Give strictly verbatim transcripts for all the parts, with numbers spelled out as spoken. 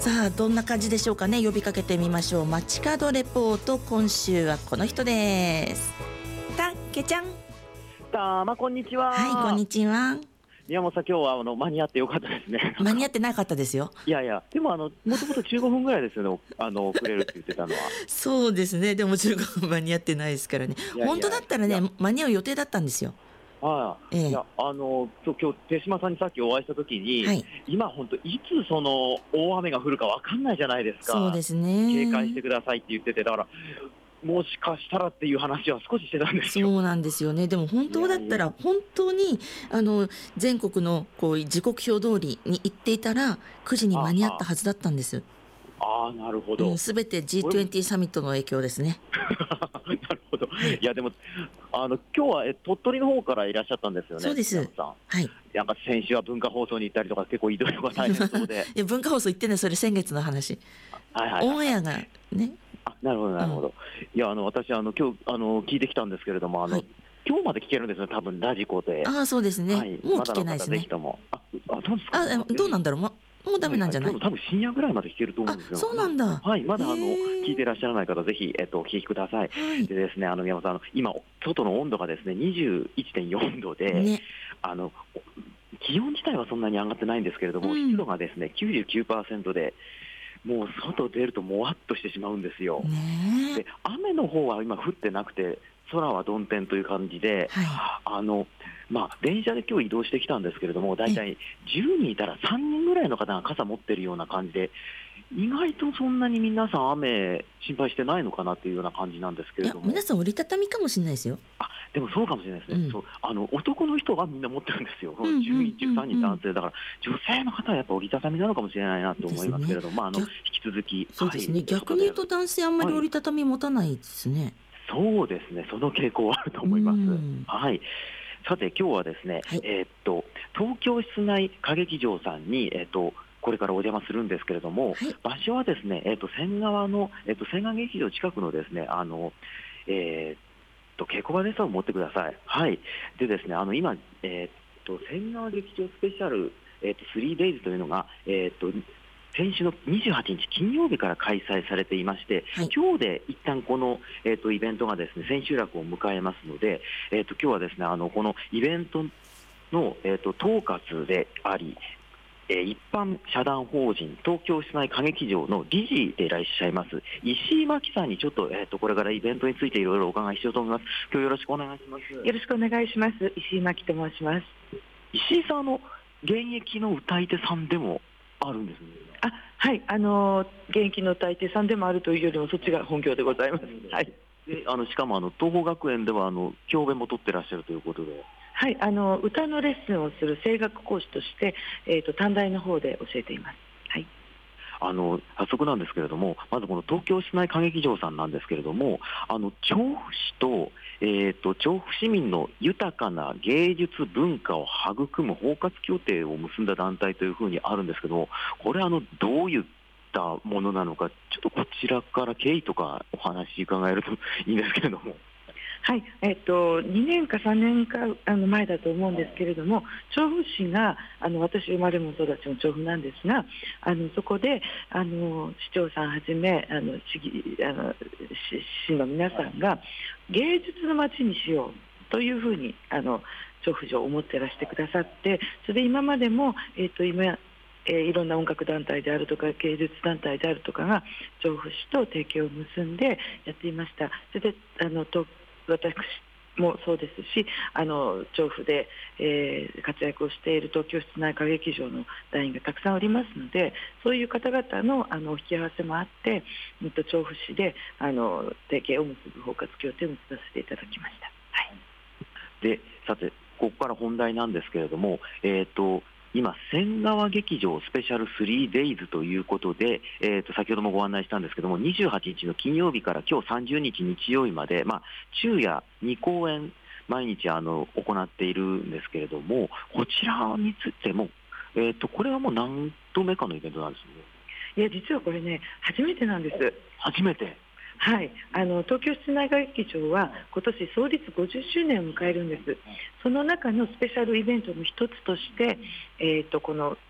さあどんな感じでしょうかね。呼びかけてみましょう。街角レポート、今週はこの人です。たけちゃん。 たまこんにちは。 はい、こんにちは。 宮本さん、今日はあの間に合ってよかったですね。 間に合ってなかったですよ。 いやいや、でもあのもともとじゅうごふんぐらいですよね、あの遅れるって言ってたのは。 そうですね。でもじゅうごふん間に合ってないですからね。いやいや、本当だったらね、間に合う予定だったんですよ。 ああ、ええ、いやあの今日手島さんにさっきお会いしたときに、はい、今本当いつその大雨が降るかわかんないじゃないですか。 そうですね。 警戒してくださいって言ってて、だからもしかしたらっていう話は少ししてたんですよ。 そうなんですよね。でも本当だったら本当にあの全国のこう時刻表通りに行っていたらくじに間に合ったはずだったんです。 ああ、なるほど。 すべ、うん、て ジートゥエンティー サミットの影響ですね。 なるほど。いやでもあの今日はえ鳥取の方からいらっしゃったんですよね。 そうです。 さん、 はい。 なんか先週は文化放送に行ったりとか結構移動が大変そうで。 いや文化放送行ってね、それ先月の話。はいはいはい、オンエアがね。 あ、なるほどなるほど。うん、いやあの私あの今日あの聞いてきたんですけれども、あの、はい、今日まで聞けるんですよ、多分ラジコで。 ああ、そうですね。はい、もう聞けないですね。 まだの方ぜひとも。あ、あ、そうですか。 あ、どうなんだろう。ももうダメなんじゃない？ はい、多分深夜ぐらいまで聞けると思うんですよ。 そうなんだ。 はい、まだあの聞いていらっしゃらない方ぜひえっとお聞きください。はい、でですね、あの宮本さん、あの今外の温度がですね にじゅういってんよんどで、ね、あの気温自体はそんなに上がってないんですけれども、うん、湿度がですね きゅうじゅうきゅうパーセント で。もう外出るともわっとしてしまうんですよ。ね、で雨の方は今降ってなくて空は曇天という感じで、はい、あのまあ、電車で今日移動してきたんですけれども、だいたいじゅうにんいたらさんにんぐらいの方が傘持ってるような感じで、意外とそんなに皆さん雨心配してないのかなっていうような感じなんですけれども。 皆さん折りたたみかもしれないですよ。 あ、でもそうかもしれないですね。うん、そうあの男の人がみんな持ってるんですよ。じゅうにん中さんにん男性だから女性の方はやっぱ折りたたみなのかもしれないなと思いますけれども、ね、まあ、あの引き続き。 そうですね、はい、逆に言うと男性あんまり折りたたみ持たないですね。 はい、そうですね、その傾向はあると思います。はい。さて今日はですね、はい、えー、っと東京室内歌劇場さんに、えー、っとこれからお邪魔するんですけれども、はい、場所はですね、えー、っと仙川の、えー、っと仙川劇場近くのですね、あの、えー、っと稽古場ですを持ってください。はい。でですね、あの今、えー、っと仙川劇場スペシャル、えー、っと スリーデイズ というのが、えー、っと先週のにじゅうはちにち金曜日から開催されていまして、はい、今日で一旦この、えー、とイベントがですね千秋楽を迎えますので、えー、と今日はですねあのこのイベントの、えー、と統括であり、えー、一般社団法人東京室内歌劇場の理事でいらっしゃいます石井真紀さんにちょっと、えー、とこれからイベントについていろいろお伺いしようと思います。今日よろしくお願いします。 よろしくお願いします。石井真紀と申します。 石井さんの現役の歌い手さんでもあるんですね。 あ、はい、あの現役の歌い手さんでもあるというよりもそっちが本業でございます。はい。 で、あのしかもあの東邦学園ではあの教鞭も取ってらっしゃるということで。 はい、あの歌のレッスンをする声楽講師として、えーと、短大の方で教えています。はい。 あの早速なんですけれども、まずこの東京室内歌劇場さんなんですけれども、あの調布市と、えーと、調布市民の豊かな芸術文化を育む包括協定を結んだ団体というふうにあるんですけども、これあのどういったものなのか、ちょっとこちらから経緯とかお話伺えるといいんですけれども。 はい、えっと、にねんかさんねんかあの前だと思うんですけれども、調布市があの私生まれも育ちも調布なんですが、あのそこであの市長さんはじめあの市議あの市市の皆さんが芸術の街にしようというふうにあの調布市を思ってらしてくださって、それで今までも、えっと、今えー、いろんな音楽団体であるとか芸術団体であるとかが調布市と提携を結んでやっていました。それであのと私もそうですし、あの調布で、えー、活躍をしている東京室内歌劇場の団員がたくさんおりますので、そういう方々のあの引き合わせもあって、うん、と調布市であの提携を結ぶ包括協定を結ばせていただきました。はい、 でさてここから本題なんですけれども、えーと今、仙川劇場スペシャル スリーデイズ ということで、えー、と先ほどもご案内したんですけども、にじゅうはちにちの金曜日から今日さんじゅうにち日曜日まで、まあ、昼夜にこうえん毎日あの行っているんですけれども、こちらについても、えー、とこれはもう何度目かのイベントなんですね。 いや実はこれね初めてなんです。 初めて。 はい、あの東京室内歌劇場は今年創立ごじゅっしゅうねんを迎えるんです。その中のスペシャルイベントの一つとして、えー、とこの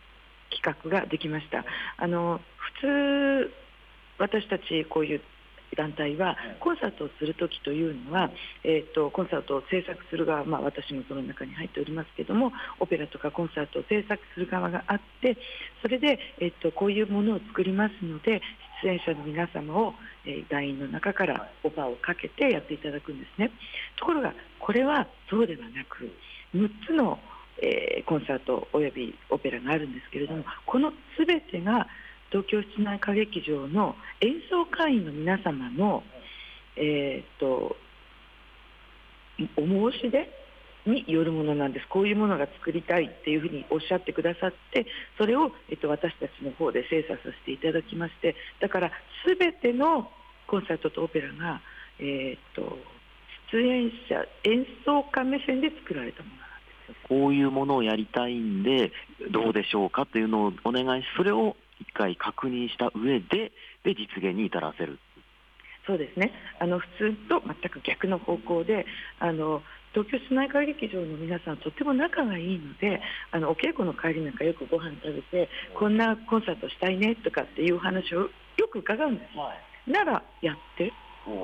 企画ができました。あの普通私たちこういう団体はコンサートをするときというのは、えー、とコンサートを制作する側、まあ、私もその中に入っておりますけれども、オペラとかコンサートを制作する側があって、それで、えー、とこういうものを作りますので、出演者の皆様を、えー、団員の中からオファーをかけてやっていただくんですね。ところがこれはそうではなく、むっつの、えー、コンサートおよびオペラがあるんですけれども、このすべてが東京室内歌劇場の演奏会員の皆様の、えー、とお申し出によるものなんです。こういうものが作りたいっていうふうにおっしゃってくださって、それを、えー、と私たちの方で精査させていただきまして、だから全てのコンサートとオペラが、えー、と出演者演奏家目線で作られたものなんですよ。 こういうものをやりたいんでどうでしょうかというのをお願いし、それを一回確認した上でで実現に至らせる。 そうですね。あの普通と全く逆の方向で、あの東京室内歌劇場の皆さんとっても仲がいいので、あのお稽古の帰りなんかよくご飯食べて、こんなコンサートしたいねとかっていう話をよく伺うんです、はい、ならやって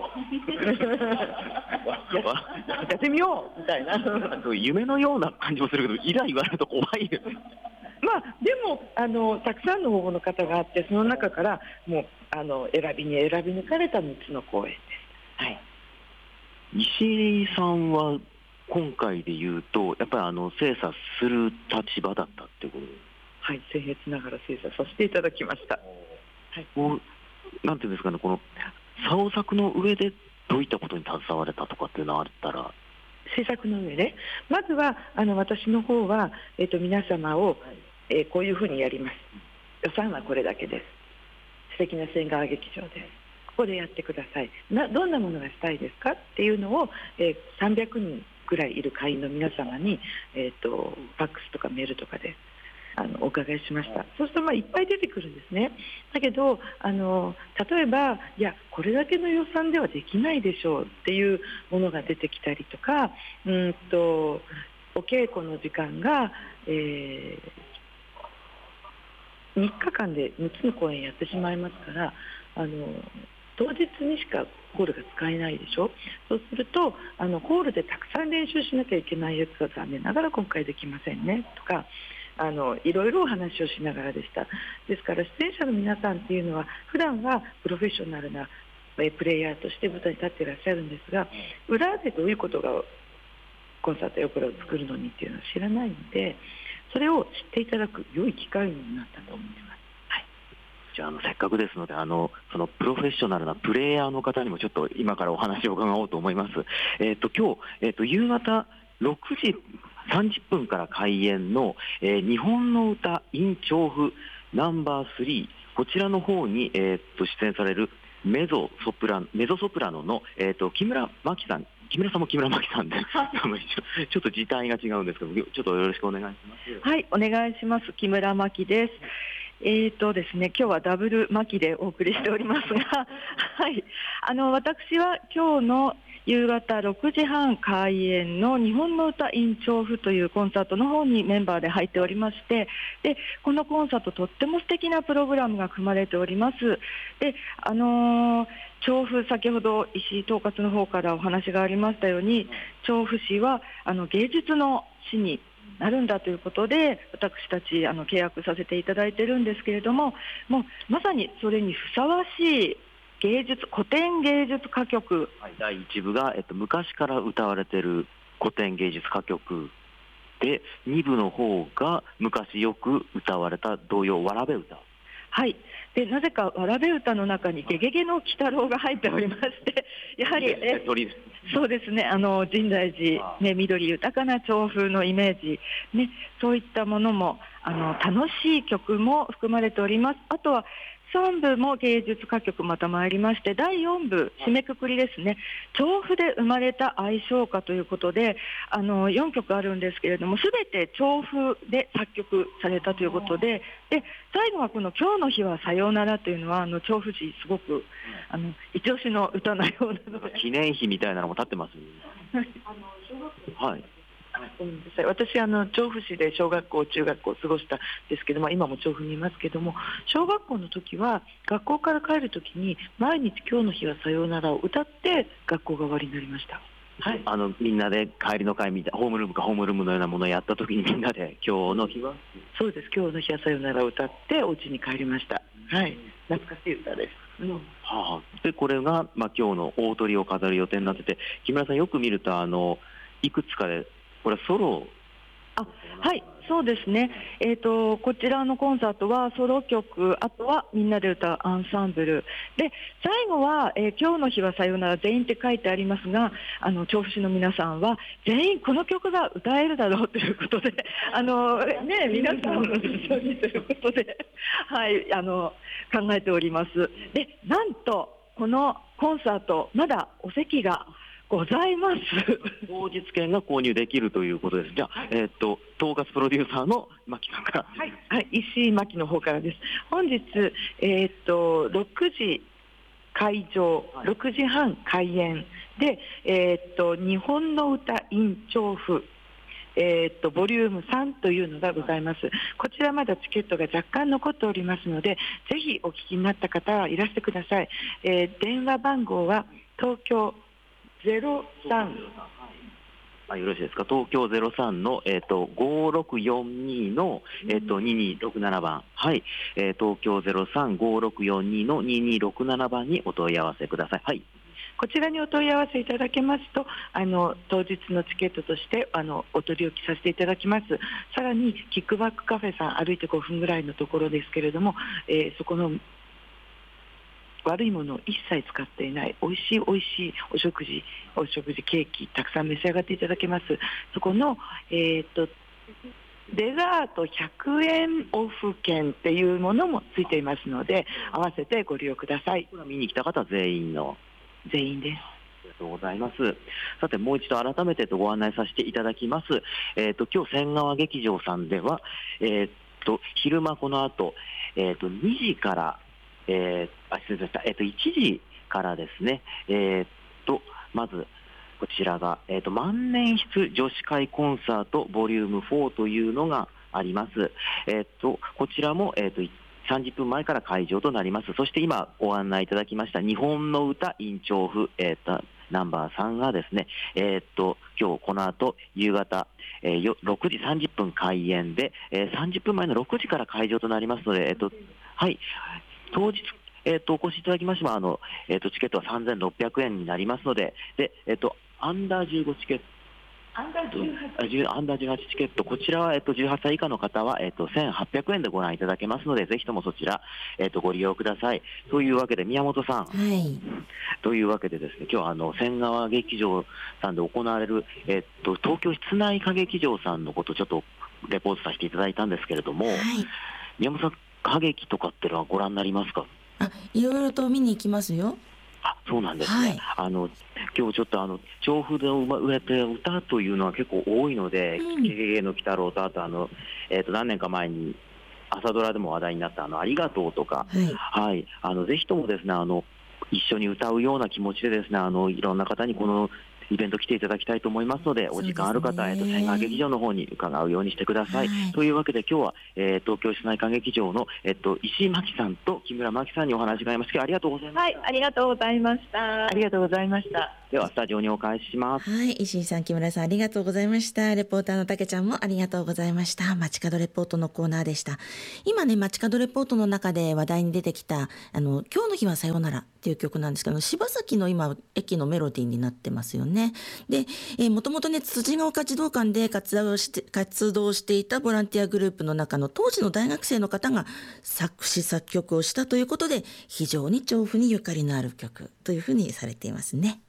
やってみようみたいな夢のような感じもするけど、いざ言われると怖いです。 まあ、でもあのたくさんの応募の方があって、その中からもうあの選びに選び抜かれたみっつの公演です、はい、 石井さんは今回でいうとやっぱりあの精査する立場だったってことですか？ はい、僭越ながら精査させていただきました、 はい、こうなんていうんですかね、この創作の上でどういったことに携われたとかっていうのがあったら。 制作の上でまずはあの私の方は、えー、と皆様を、えー、こういうふうにやります、予算はこれだけです、素敵な千川劇場です、ここでやってください、などんなものがしたいですかっていうのを、えー、さんびゃくにんぐらいいる会員の皆様に、えー、とファックスとかメールとかであのお伺いしました。そうするとまあいっぱい出てくるんですね。だけどあの例えばいやこれだけの予算ではできないでしょうっていうものが出てきたりとか、うんとお稽古の時間が、えー、みっかかんでむっつの公演やってしまいますから、あの当日にしかホールが使えないでしょ。そうするとあのホールでたくさん練習しなきゃいけないやつは残念ながら今回できませんねとか、あのいろいろお話をしながらでした。ですから出演者の皆さんっていうのは普段はプロフェッショナルなプレイヤーとして舞台に立っていらっしゃるんですが、裏でどういうことがコンサートやオペラを作るのにっていうのは知らないので、それを知っていただく良い機会になったと思います。はい、 じゃあ、あのせっかくですのであのそのプロフェッショナルなプレイヤーの方にもちょっと今からお話を伺おうと思います。えー、と今日、えー、と夕方ろくじさんじゅっぷんから開演の、えー、日本の歌 in 調布ナンバースリー、こちらの方に、えー、と出演されるメゾソプラノ、メゾソプラノの、えー、と木村真希さん、木村さんも木村真希さんでちょっと字体が違うんですけど、ちょっとよろしくお願いします。 はい、お願いします。木村真希です。えーとですね、今日はダブル巻きでお送りしておりますが、はい、あの私は今日の夕方ろくじはん開演の日本の歌 in 調布というコンサートの方にメンバーで入っておりまして、でこのコンサートとっても素敵なプログラムが組まれております。であのー、調布、先ほど石井統括の方からお話がありましたように、調布市はあの芸術の市になるんだということで私たちあの契約させていただいているんですけれども、もうまさにそれにふさわしい芸術、古典芸術歌曲、 はい、だいいち部が、えっと、昔から歌われている古典芸術歌曲で、に部の方が昔よく歌われた童謡わらべ歌。 はい、でなぜかわらべ歌の中にゲゲゲの鬼太郎が入っておりまして、やはりえそうですね、あの深大寺、ね、緑豊かな調布のイメージ、ね、そういったものもあの楽しい曲も含まれております。あとはさん部も芸術歌曲また参りまして、だいよん部締めくくりですね、調布で生まれた愛唱歌ということで、あのよんきょくあるんですけれども、すべて調布で作曲されたということで、で最後はこの今日の日はさようならというのはあの調布市すごくあの一押しの歌のようなので、 記念碑みたいなのも立ってます、ね、はい、 ごめんなさい。私あの調布市で小学校中学校を過ごしたんですけども、今も調布にいますけども、小学校の時は学校から帰る時に毎日今日の日はさようならを歌って学校が終わりになりました。 はい、あのみんなで帰りの会みたいなホームルームかホームルームのようなものをやった時にみんなで今日の日はそうです、今日の日はさようならを歌ってお家に帰りました。はい、懐かしい歌です。うん、 はあ、でこれが、まあ、今日の大鳥を飾る予定になってて、木村さんよく見るとあのいくつかでこれはソロ。 あ、はい、そうですね、えーと、こちらのコンサートはソロ曲、あとはみんなで歌うアンサンブルで、最後は、えー、今日の日はさようなら全員って書いてありますが、あの調布市の皆さんは全員この曲が歌えるだろうということで、あの、ね、皆さんの一緒にということで、はい、あの考えております。で、なんとこのコンサートまだお席がございます。 当日券が購入できるということです。じゃあ、えっ、ー、と統括プロデューサーの牧さんから。 はい、はい、石井牧の方からです。本日、えっ、ー、とろくじ会場、ろくじはん開演で、えっ、ー、と日本の歌 in 調布。えー、とボリュームさんというのがございます。こちらまだチケットが若干残っておりますので、ぜひお聞きになった方はいらしてください。えー、電話番号は東京ゼロさん、 あ、よろしいですか。東京ゼロさんの、えー、とごろくよんにの、えー、とににろくななばん、はい、えー、東京ゼロさん ごろくよんにのににろくななばんにお問い合わせください。はい、 こちらにお問い合わせいただけますと、あの当日のチケットとしてあのお取り置きさせていただきます。さらにキックバックカフェさん、歩いてごふんぐらいのところですけれども、えー、そこの悪いものを一切使っていない美味しい美味しいお食事お食事ケーキたくさん召し上がっていただけます。そこの、えー、とデザートひゃくえんオフ券っていうものもついていますので、合わせてご利用ください。 見に来た方は全員の全員です。 ありがとうございます。さてもう一度改めてご案内させていただきます。えー、と今日千川劇場さんでは、えー、と昼間この後、えー、とにじからえー、あ失礼しました、えー、といちじからですね、えー、とまずこちらが、えー、と万年筆女子会コンサートボリュームフォーというのがあります。えー、とこちらも、えー、とさんじゅっぷんまえから会場となります。そして今ご案内いただきました日本の歌 in 調布、えー、とナンバーさんがですね、えー、と今日この後夕方、えー、ろくじさんじゅっぷん開演で、えー、さんじゅっぷんまえのろくじから会場となりますので、えー、とはい当日、えー、とお越しいただきましてもあの、えー、とチケットはさんぜんろっぴゃくえんになりますので、で、えー、とアンダーじゅうごチケット、アンダーじゅうはち、アンダーじゅうはちチケット、こちらは、えー、とじゅうはっさい以下の方は、えー、とせんはっぴゃくえんでご覧いただけますので、ぜひともそちら、えー、とご利用ください。というわけで宮本さん、 はい、 というわけでですね、今日はあの千川劇場さんで行われる、えー、と東京室内歌劇場さんのことをちょっとレポートさせていただいたんですけれども、はい、宮本さん歌劇とかってのはご覧になりますか？ あ、いろいろと見に行きますよ。 あ、そうなんですね。はい、あの今日ちょっとあの調布で売れて歌というのは結構多いので、うん、ゲゲゲの鬼太郎とあとあの、えー、と何年か前に朝ドラでも話題になったあのありがとうとか、はい、はい、あのぜひともですねあの一緒に歌うような気持ちでですねあのいろんな方にこのイベント来ていただきたいと思いますので、お時間ある方は、えっと、千川劇場の方に伺うようにしてください。はい、というわけで今日は、えー、東京室内歌劇場の、えっと、石井真紀さんと木村真紀さんにお話がありますけど、ありがとうございました。 はい、ありがとうございました。 ありがとうございました。 ではスタジオにお返しします。 はい、石井さん、木村さん、ありがとうございました。レポーターのたけちゃんもありがとうございました。街角レポートのコーナーでした。今ね、街角レポートの中で話題に出てきたあの今日の日はさようならっていう曲なんですけど、柴崎の今駅のメロディーになってますよね。で、えー、もともとね辻ヶ丘児童館で活動して活動していたボランティアグループの中の当時の大学生の方が作詞作曲をしたということで、非常に調布にゆかりのある曲というふうにされていますね。